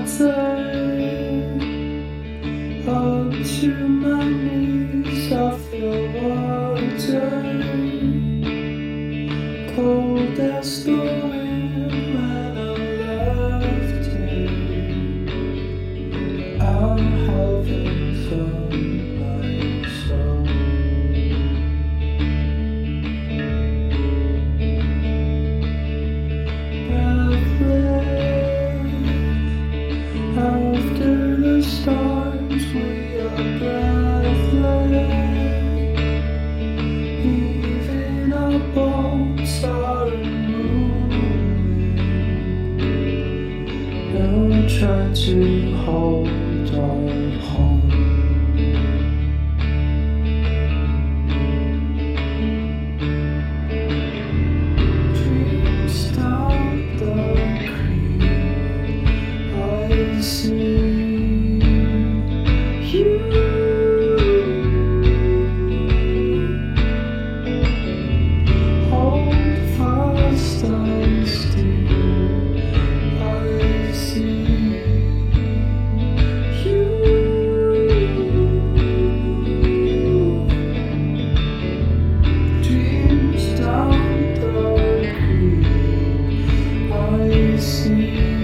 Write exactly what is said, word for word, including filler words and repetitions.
turn up to my knees. I feel water cold as the wind when I left you. I'm having fun myself. Breathless after the stars, we are breathless. Even our bones are moving. Don't try to hold our home. Dreams down the creek, I see you. Hold fast and still, I see you. Dreams down the creek, I see